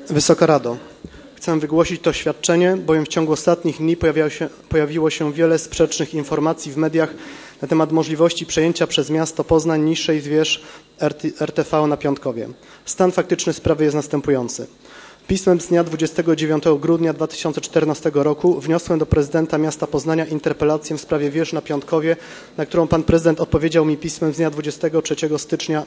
Wysoka Rado, chcę wygłosić to oświadczenie, bowiem w ciągu ostatnich dni pojawiło się wiele sprzecznych informacji w mediach na temat możliwości przejęcia przez miasto Poznań niższej z wież RTV na Piątkowie. Stan faktyczny sprawy jest następujący. Pismem z dnia 29 grudnia 2014 roku wniosłem do prezydenta miasta Poznania interpelację w sprawie wież na Piątkowie, na którą pan prezydent odpowiedział mi pismem z dnia 23 stycznia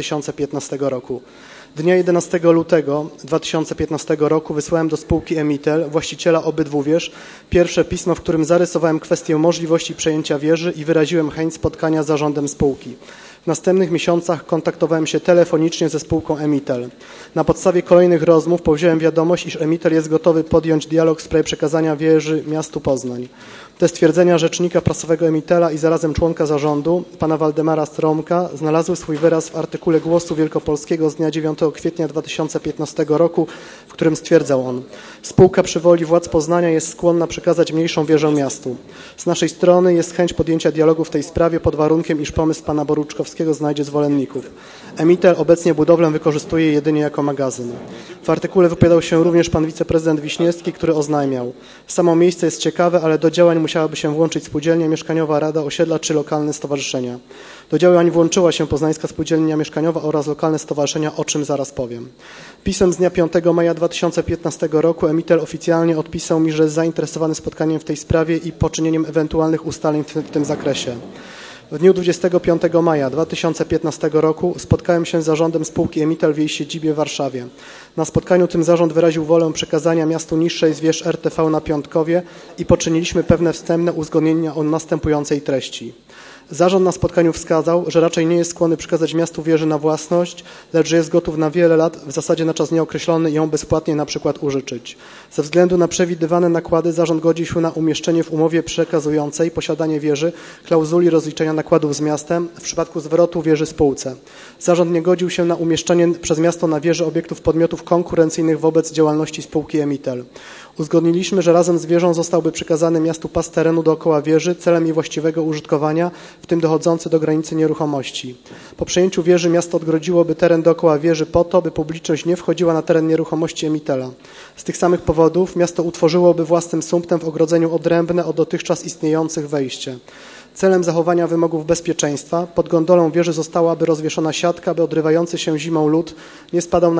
2015 roku. Dnia 11 lutego 2015 roku wysłałem do spółki Emitel, właściciela obydwu wież, pierwsze pismo, w którym zarysowałem kwestię możliwości przejęcia wieży i wyraziłem chęć spotkania z zarządem spółki. W następnych miesiącach kontaktowałem się telefonicznie ze spółką Emitel. Na podstawie kolejnych rozmów powziąłem wiadomość, iż Emitel jest gotowy podjąć dialog w sprawie przekazania wieży miastu Poznań. Te stwierdzenia rzecznika prasowego Emitela i zarazem członka zarządu, pana Waldemara Stromka, znalazły swój wyraz w artykule Głosu Wielkopolskiego z dnia 9 kwietnia 2015 roku, w którym stwierdzał on: spółka przy woli władz Poznania jest skłonna przekazać mniejszą wieżę miastu. Z naszej strony jest chęć podjęcia dialogu w tej sprawie pod warunkiem, iż pomysł pana Boruczkowskiego znajdzie zwolenników. Emitel obecnie budowlę wykorzystuje jedynie jako magazyn. W artykule wypowiadał się również pan wiceprezydent Wiśniewski, który oznajmiał: samo miejsce jest ciekawe, ale do działań musiałaby się włączyć spółdzielnia mieszkaniowa, rada osiedla czy lokalne stowarzyszenia. Do działań włączyła się Poznańska Spółdzielnia Mieszkaniowa oraz lokalne stowarzyszenia, o czym zaraz powiem. Pisem z dnia 5 maja 2015 roku Emitel oficjalnie odpisał mi, że jest zainteresowany spotkaniem w tej sprawie i poczynieniem ewentualnych ustaleń w tym zakresie. W dniu 25 maja 2015 roku spotkałem się z zarządem spółki Emitel w jej siedzibie w Warszawie. Na spotkaniu tym zarząd wyraził wolę przekazania miastu niższej z wież RTV na Piątkowie i poczyniliśmy pewne wstępne uzgodnienia o następującej treści. Zarząd na spotkaniu wskazał, że raczej nie jest skłonny przekazać miastu wieży na własność, lecz że jest gotów na wiele lat, w zasadzie na czas nieokreślony, ją bezpłatnie na przykład użyczyć. Ze względu na przewidywane nakłady zarząd godzi się na umieszczenie w umowie przekazującej posiadanie wieży klauzuli rozliczenia nakładów z miastem w przypadku zwrotu wieży spółce. Zarząd nie godził się na umieszczenie przez miasto na wieży obiektów podmiotów konkurencyjnych wobec działalności spółki Emitel. Uzgodniliśmy, że razem z wieżą zostałby przekazany miastu pas terenu dookoła wieży celem jej właściwego użytkowania, w tym dochodzący do granicy nieruchomości. Po przejęciu wieży miasto odgrodziłoby teren dookoła wieży po to, by publiczność nie wchodziła na teren nieruchomości Emitela. Z tych samych powodów miasto utworzyłoby własnym sumptem w ogrodzeniu odrębne od dotychczas istniejących wejście. Celem zachowania wymogów bezpieczeństwa pod gondolą wieży zostałaby rozwieszona siatka, by odrywający się zimą lód nie spadał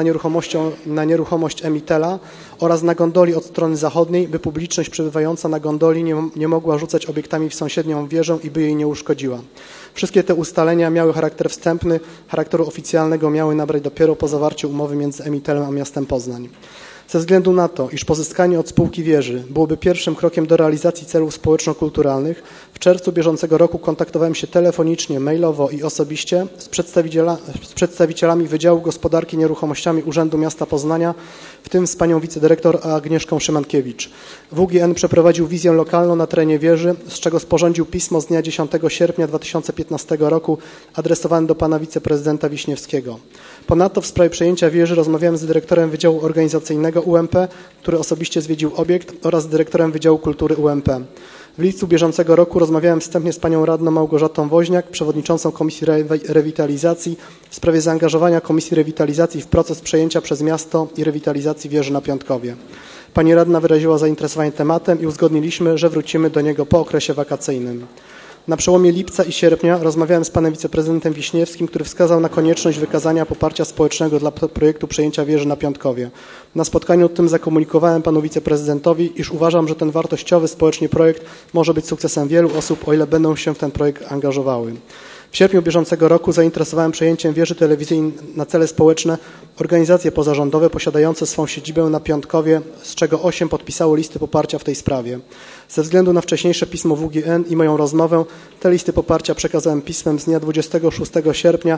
na nieruchomość Emitela oraz na gondoli od strony zachodniej, by publiczność przebywająca na gondoli nie mogła rzucać obiektami w sąsiednią wieżę i by jej nie uszkodziła. Wszystkie te ustalenia miały charakter wstępny, charakteru oficjalnego miały nabrać dopiero po zawarciu umowy między Emitelem a miastem Poznań. Ze względu na to, iż pozyskanie od spółki wieży byłoby pierwszym krokiem do realizacji celów społeczno-kulturalnych, w czerwcu bieżącego roku kontaktowałem się telefonicznie, mailowo i osobiście z przedstawicielami Wydziału Gospodarki Nieruchomościami Urzędu Miasta Poznania, w tym z panią wicedyrektor Agnieszką Szymankiewicz. WGN przeprowadził wizję lokalną na terenie wieży, z czego sporządził pismo z dnia 10 sierpnia 2015 roku adresowane do pana wiceprezydenta Wiśniewskiego. Ponadto w sprawie przejęcia wieży rozmawiałem z dyrektorem Wydziału Organizacyjnego UMP, który osobiście zwiedził obiekt, oraz z dyrektorem Wydziału Kultury UMP. W lipcu bieżącego roku rozmawiałem wstępnie z panią radną Małgorzatą Woźniak, przewodniczącą Komisji Rewitalizacji, w sprawie zaangażowania Komisji Rewitalizacji w proces przejęcia przez miasto i rewitalizacji wieży na Piątkowie. Pani radna wyraziła zainteresowanie tematem i uzgodniliśmy, że wrócimy do niego po okresie wakacyjnym. Na przełomie lipca i sierpnia rozmawiałem z panem wiceprezydentem Wiśniewskim, który wskazał na konieczność wykazania poparcia społecznego dla projektu przejęcia wieży na Piątkowie. Na spotkaniu tym zakomunikowałem panu wiceprezydentowi, iż uważam, że ten wartościowy społecznie projekt może być sukcesem wielu osób, o ile będą się w ten projekt angażowały. W sierpniu bieżącego roku zainteresowałem przejęciem wieży telewizyjnej na cele społeczne organizacje pozarządowe posiadające swą siedzibę na Piątkowie, z czego 8 podpisało listy poparcia w tej sprawie. Ze względu na wcześniejsze pismo WGN i moją rozmowę, te listy poparcia przekazałem pismem z dnia 26 sierpnia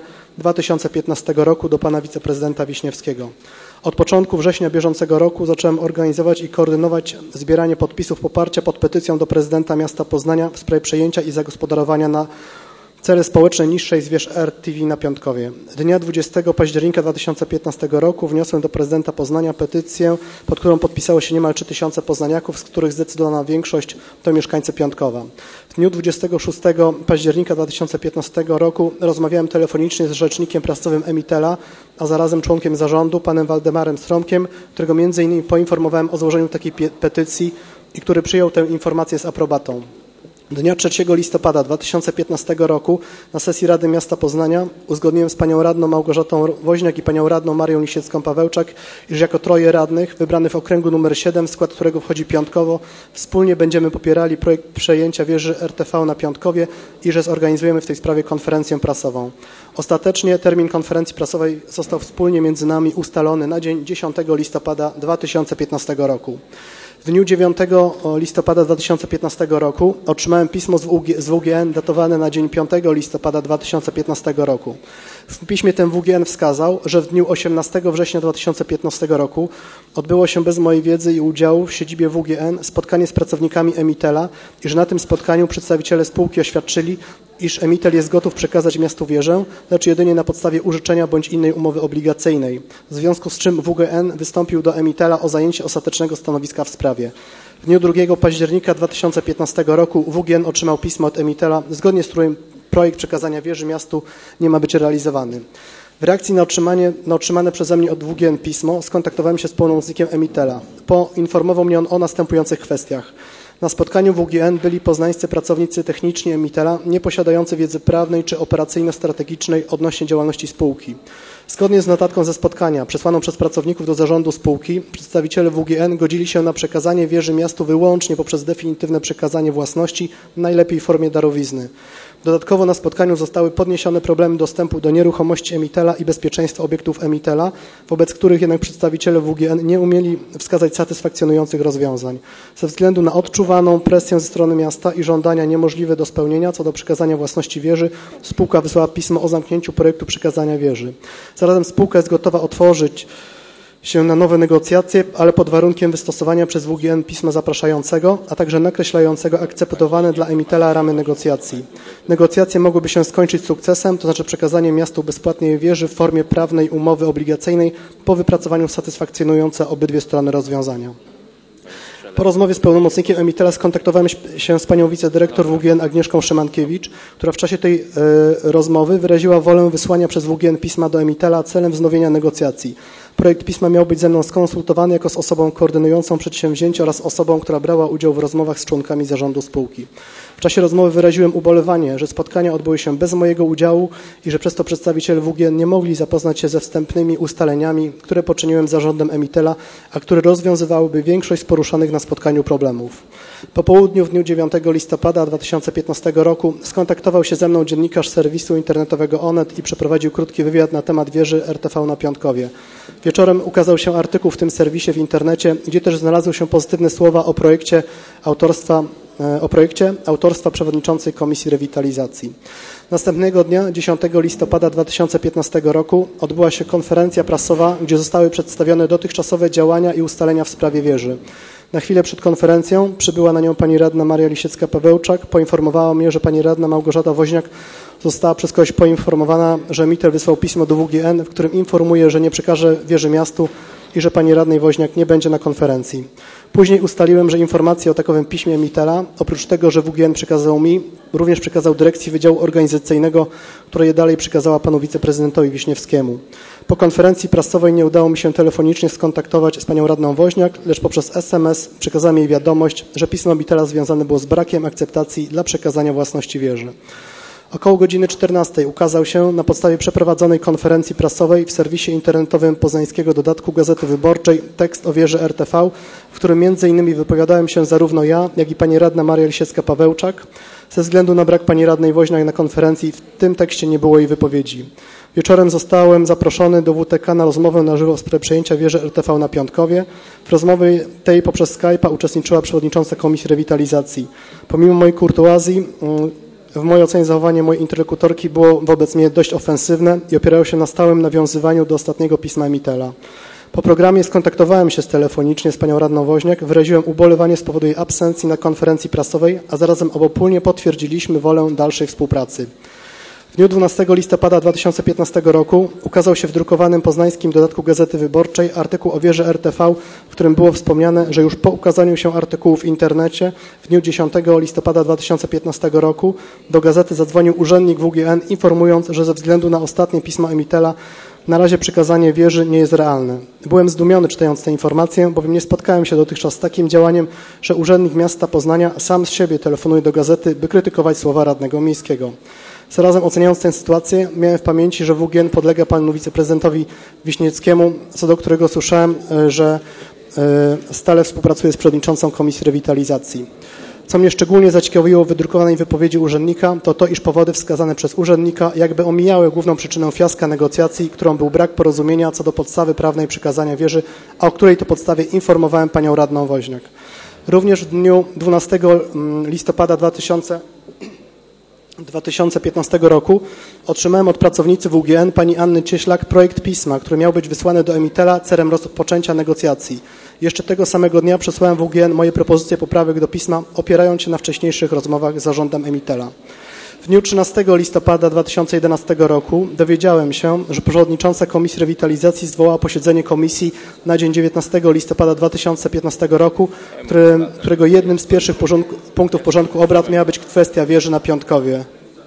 2015 roku do pana wiceprezydenta Wiśniewskiego. Od początku września bieżącego roku zacząłem organizować i koordynować zbieranie podpisów poparcia pod petycją do prezydenta miasta Poznania w sprawie przejęcia i zagospodarowania na Cele społeczne niższej zwierz RTV na Piątkowie. Dnia 20 października 2015 roku wniosłem do prezydenta Poznania petycję, pod którą podpisało się niemal 3000 poznaniaków, z których zdecydowana większość to mieszkańcy Piątkowa. W dniu 26 października 2015 roku rozmawiałem telefonicznie z rzecznikiem prasowym Emitela, a zarazem członkiem zarządu, panem Waldemarem Stromkiem, którego m.in. poinformowałem o złożeniu takiej petycji i który przyjął tę informację z aprobatą. Dnia 3 listopada 2015 roku na sesji Rady Miasta Poznania uzgodniłem z panią radną Małgorzatą Woźniak i panią radną Marią Lisiecką-Pawełczak, iż jako 3 radnych wybranych w okręgu nr 7, w skład którego wchodzi Piątkowo, wspólnie będziemy popierali projekt przejęcia wieży RTV na Piątkowie i że zorganizujemy w tej sprawie konferencję prasową. Ostatecznie termin konferencji prasowej został wspólnie między nami ustalony na dzień 10 listopada 2015 roku. W dniu 9 listopada 2015 roku otrzymałem pismo z WGN datowane na dzień 5 listopada 2015 roku. W piśmie tym WGN wskazał, że w dniu 18 września 2015 roku odbyło się bez mojej wiedzy i udziału w siedzibie WGN spotkanie z pracownikami Emitela i że na tym spotkaniu przedstawiciele spółki oświadczyli, iż Emitel jest gotów przekazać miastu wieżę, lecz jedynie na podstawie użyczenia bądź innej umowy obligacyjnej, w związku z czym WGN wystąpił do Emitela o zajęcie ostatecznego stanowiska w sprawie. W dniu 2 października 2015 roku WGN otrzymał pismo od Emitela, zgodnie z którym projekt przekazania wieży miastu nie ma być realizowany. W reakcji na otrzymane przeze mnie od WGN pismo skontaktowałem się z pełnomocnikiem Emitela. Poinformował mnie on o następujących kwestiach. Na spotkaniu WGN byli poznańscy pracownicy techniczni Emitela, nie posiadający wiedzy prawnej czy operacyjno-strategicznej odnośnie działalności spółki. Zgodnie z notatką ze spotkania przesłaną przez pracowników do zarządu spółki, przedstawiciele WGN godzili się na przekazanie wieży miastu wyłącznie poprzez definitywne przekazanie własności, najlepiej w formie darowizny. Dodatkowo na spotkaniu zostały podniesione problemy dostępu do nieruchomości Emitela i bezpieczeństwa obiektów Emitela, wobec których jednak przedstawiciele WGN nie umieli wskazać satysfakcjonujących rozwiązań. Ze względu na odczuwaną presję ze strony miasta i żądania niemożliwe do spełnienia co do przekazania własności wieży, spółka wysłała pismo o zamknięciu projektu przekazania wieży. Zarazem spółka jest gotowa otworzyć się na nowe negocjacje, ale pod warunkiem wystosowania przez WGN pisma zapraszającego, a także nakreślającego akceptowane dla Emitela ramy negocjacji. Negocjacje mogłyby się skończyć sukcesem, to znaczy przekazaniem miastu bezpłatnej wieży w formie prawnej umowy obligacyjnej po wypracowaniu satysfakcjonujące obydwie strony rozwiązania. Po rozmowie z pełnomocnikiem Emitela skontaktowałem się z panią wicedyrektor WGN Agnieszką Szymankiewicz, która w czasie tej rozmowy wyraziła wolę wysłania przez WGN pisma do Emitela celem wznowienia negocjacji. Projekt pisma miał być ze mną skonsultowany jako z osobą koordynującą przedsięwzięcie oraz osobą, która brała udział w rozmowach z członkami zarządu spółki. W czasie rozmowy wyraziłem ubolewanie, że spotkania odbyły się bez mojego udziału i że przez to przedstawiciele WGN nie mogli zapoznać się ze wstępnymi ustaleniami, które poczyniłem z zarządem Emitela, a które rozwiązywałyby większość z poruszanych na spotkaniu problemów. Po południu w dniu 9 listopada 2015 roku skontaktował się ze mną dziennikarz serwisu internetowego Onet i przeprowadził krótki wywiad na temat wieży RTV na Piątkowie. Wieczorem ukazał się artykuł w tym serwisie w internecie, gdzie też znalazły się pozytywne słowa o projekcie autorstwa przewodniczącej Komisji Rewitalizacji. Następnego dnia, 10 listopada 2015 roku, odbyła się konferencja prasowa, gdzie zostały przedstawione dotychczasowe działania i ustalenia w sprawie wieży. Na chwilę przed konferencją przybyła na nią pani radna Maria Lisiecka-Pawełczak, poinformowała mnie, że pani radna Małgorzata Woźniak została przez kogoś poinformowana, że Emitel wysłał pismo do WGN, w którym informuje, że nie przekaże wieży miastu i że pani radnej Woźniak nie będzie na konferencji. Później ustaliłem, że informację o takowym piśmie Emitela, oprócz tego, że WGN przekazał mi, również przekazał dyrekcji Wydziału Organizacyjnego, która je dalej przekazała panu wiceprezydentowi Wiśniewskiemu. Po konferencji prasowej nie udało mi się telefonicznie skontaktować z panią radną Woźniak, lecz poprzez SMS przekazałem jej wiadomość, że pismo Emitela związane było z brakiem akceptacji dla przekazania własności wieży. Około godziny 14 ukazał się na podstawie przeprowadzonej konferencji prasowej w serwisie internetowym poznańskiego dodatku Gazety Wyborczej tekst o wieży RTV, w którym m.in. wypowiadałem się zarówno ja, jak i pani radna Maria Lisiecka-Pawełczak. Ze względu na brak pani radnej Woźniak na konferencji w tym tekście nie było jej wypowiedzi. Wieczorem zostałem zaproszony do WTK na rozmowę na żywo w sprawie przejęcia wieży RTV na Piątkowie. W rozmowie tej poprzez Skype'a uczestniczyła przewodnicząca Komisji Rewitalizacji. Pomimo mojej kurtuazji, w mojej ocenie zachowanie mojej interlokutorki było wobec mnie dość ofensywne i opierało się na stałym nawiązywaniu do ostatniego pisma Emitela. Po programie skontaktowałem się telefonicznie z panią radną Woźniak, wyraziłem ubolewanie z powodu jej absencji na konferencji prasowej, a zarazem obopólnie potwierdziliśmy wolę dalszej współpracy. W dniu 12 listopada 2015 roku ukazał się w drukowanym poznańskim dodatku Gazety Wyborczej artykuł o wieży RTV, w którym było wspomniane, że już po ukazaniu się artykułu w internecie w dniu 10 listopada 2015 roku do gazety zadzwonił urzędnik WGN, informując, że ze względu na ostatnie pismo Emitela na razie przekazanie wieży nie jest realne. Byłem zdumiony czytając tę informację, bowiem nie spotkałem się dotychczas z takim działaniem, że urzędnik miasta Poznania sam z siebie telefonuje do gazety, by krytykować słowa radnego miejskiego. Zarazem oceniając tę sytuację, miałem w pamięci, że WGN podlega panu wiceprezydentowi Wiśniewskiemu, co do którego słyszałem, że stale współpracuje z przewodniczącą Komisji Rewitalizacji. Co mnie szczególnie zaciekawiło w wydrukowanej wypowiedzi urzędnika, to iż powody wskazane przez urzędnika jakby omijały główną przyczynę fiaska negocjacji, którą był brak porozumienia co do podstawy prawnej przekazania wieży, a o której to podstawie informowałem panią radną Woźniak. Również w dniu 12 listopada 2015 roku otrzymałem od pracownicy WGN pani Anny Cieślak projekt pisma, który miał być wysłany do Emitela celem rozpoczęcia negocjacji. Jeszcze tego samego dnia przesłałem WGN moje propozycje poprawek do pisma, opierając się na wcześniejszych rozmowach z zarządem Emitela. W dniu 13 listopada 2011 roku dowiedziałem się, że przewodnicząca Komisji Rewitalizacji zwołała posiedzenie komisji na dzień 19 listopada 2015 roku, którego jednym z pierwszych punktów porządku obrad miała być kwestia wieży na Piątkowie.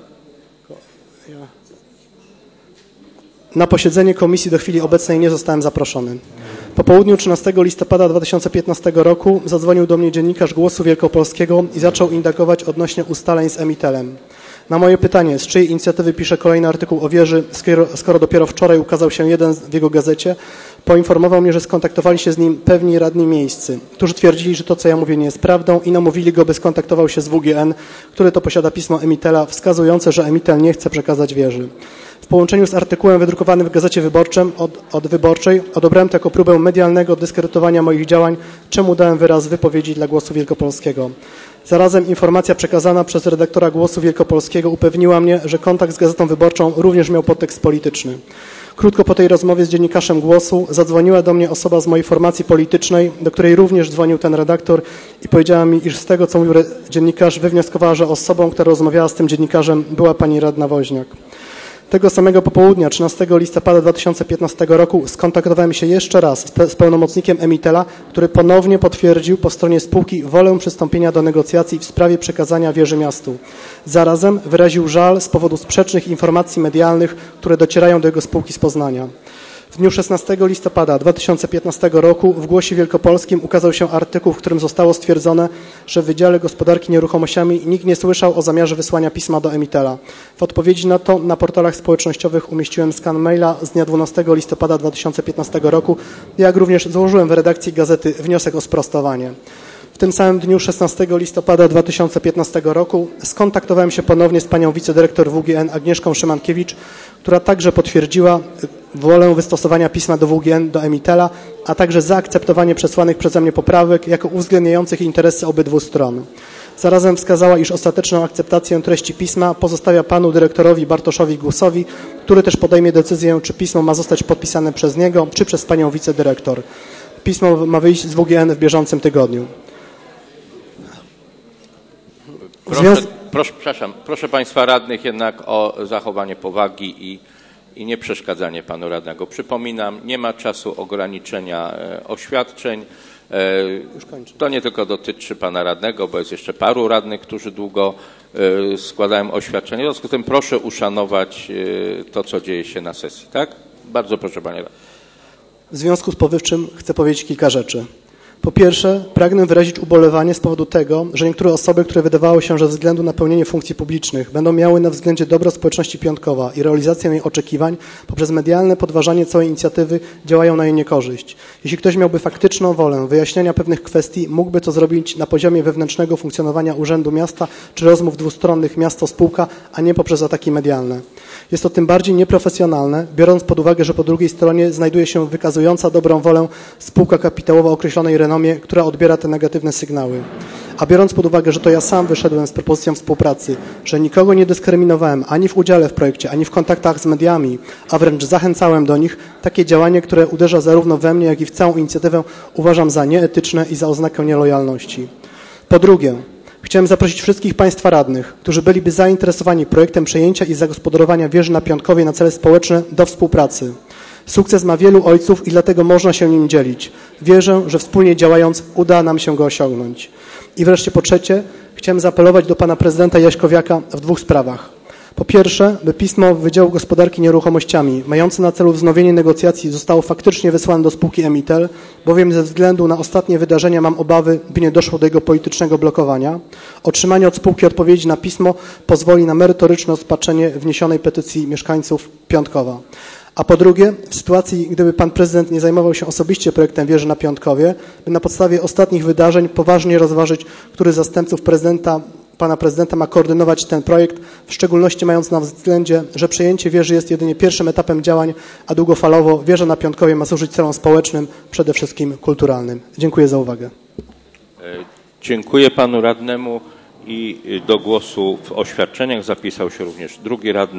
Na posiedzenie komisji do chwili obecnej nie zostałem zaproszony. Po południu 13 listopada 2015 roku zadzwonił do mnie dziennikarz Głosu Wielkopolskiego i zaczął indagować odnośnie ustaleń z Emitelem. Na moje pytanie, z czyjej inicjatywy pisze kolejny artykuł o wieży, skoro dopiero wczoraj ukazał się jeden w jego gazecie, poinformował mnie, że skontaktowali się z nim pewni radni miejscy, którzy twierdzili, że to, co ja mówię, nie jest prawdą i namówili go, by skontaktował się z WGN, który to posiada pismo Emitela wskazujące, że Emitel nie chce przekazać wieży. W połączeniu z artykułem wydrukowanym w Gazecie Wyborczej odebrałem to jako próbę medialnego dyskredytowania moich działań, czemu dałem wyraz w wypowiedzi dla Głosu Wielkopolskiego. Zarazem informacja przekazana przez redaktora Głosu Wielkopolskiego upewniła mnie, że kontakt z Gazetą Wyborczą również miał podtekst polityczny. Krótko po tej rozmowie z dziennikarzem Głosu zadzwoniła do mnie osoba z mojej formacji politycznej, do której również dzwonił ten redaktor i powiedziała mi, iż z tego, co mówił dziennikarz, wywnioskowała, że osobą, która rozmawiała z tym dziennikarzem, była pani radna Woźniak. Tego samego popołudnia, 13 listopada 2015 roku, skontaktowałem się jeszcze raz z pełnomocnikiem Emitela, który ponownie potwierdził po stronie spółki wolę przystąpienia do negocjacji w sprawie przekazania wieży miastu. Zarazem wyraził żal z powodu sprzecznych informacji medialnych, które docierają do jego spółki z Poznania. W dniu 16 listopada 2015 roku w Głosie Wielkopolskim ukazał się artykuł, w którym zostało stwierdzone, że w Wydziale Gospodarki Nieruchomościami nikt nie słyszał o zamiarze wysłania pisma do Emitela. W odpowiedzi na to na portalach społecznościowych umieściłem skan maila z dnia 12 listopada 2015 roku, jak również złożyłem w redakcji gazety wniosek o sprostowanie. W tym samym dniu 16 listopada 2015 roku skontaktowałem się ponownie z panią wicedyrektor WGN Agnieszką Szymankiewicz, która także potwierdziła wolę wystosowania pisma do WGN do Emitela, a także zaakceptowanie przesłanych przeze mnie poprawek jako uwzględniających interesy obydwu stron. Zarazem wskazała, iż ostateczną akceptację treści pisma pozostawia panu dyrektorowi Bartoszowi Głusowi, który też podejmie decyzję, czy pismo ma zostać podpisane przez niego, czy przez panią wicedyrektor. Pismo ma wyjść z WGN w bieżącym tygodniu. Proszę Państwa radnych jednak o zachowanie powagi i nie przeszkadzanie panu radnego. Przypominam, nie ma czasu ograniczenia oświadczeń. To nie tylko dotyczy pana radnego, bo jest jeszcze paru radnych, którzy długo składają oświadczenie. W związku z tym proszę uszanować to, co dzieje się na sesji. Tak? Bardzo proszę, panie radny. W związku z powyższym chcę powiedzieć kilka rzeczy. Po pierwsze, pragnę wyrazić ubolewanie z powodu tego, że niektóre osoby, które wydawało się, że ze względu na pełnienie funkcji publicznych będą miały na względzie dobro społeczności Piątkowa i realizację jej oczekiwań, poprzez medialne podważanie całej inicjatywy działają na jej niekorzyść. Jeśli ktoś miałby faktyczną wolę wyjaśnienia pewnych kwestii, mógłby to zrobić na poziomie wewnętrznego funkcjonowania Urzędu Miasta czy rozmów dwustronnych miasto-spółka, a nie poprzez ataki medialne. Jest to tym bardziej nieprofesjonalne, biorąc pod uwagę, że po drugiej stronie znajduje się wykazująca dobrą wolę spółka kapitałowa o określonej renomie, która odbiera te negatywne sygnały. A biorąc pod uwagę, że to ja sam wyszedłem z propozycją współpracy, że nikogo nie dyskryminowałem ani w udziale w projekcie, ani w kontaktach z mediami, a wręcz zachęcałem do nich, takie działanie, które uderza zarówno we mnie, jak i w całą inicjatywę, uważam za nieetyczne i za oznakę nielojalności. Po drugie, Chciałem zaprosić wszystkich Państwa radnych, którzy byliby zainteresowani projektem przejęcia i zagospodarowania wieży na Piątkowie na cele społeczne do współpracy. Sukces ma wielu ojców i dlatego można się nim dzielić. Wierzę, że wspólnie działając uda nam się go osiągnąć. I wreszcie po trzecie, chciałem zaapelować do pana prezydenta Jaśkowiaka w dwóch sprawach. Po pierwsze, by pismo Wydziału Gospodarki Nieruchomościami mające na celu wznowienie negocjacji zostało faktycznie wysłane do spółki Emitel, bowiem ze względu na ostatnie wydarzenia mam obawy, by nie doszło do jego politycznego blokowania. Otrzymanie od spółki odpowiedzi na pismo pozwoli na merytoryczne rozpatrzenie wniesionej petycji mieszkańców Piątkowa. A po drugie, w sytuacji, gdyby pan prezydent nie zajmował się osobiście projektem wieży na Piątkowie, by na podstawie ostatnich wydarzeń poważnie rozważyć, który z zastępców pana prezydenta ma koordynować ten projekt, w szczególności mając na względzie, że przejęcie wieży jest jedynie pierwszym etapem działań, a długofalowo wieża na Piątkowie ma służyć celom społecznym, przede wszystkim kulturalnym. Dziękuję za uwagę. Dziękuję panu radnemu i do głosu w oświadczeniach zapisał się również drugi radny.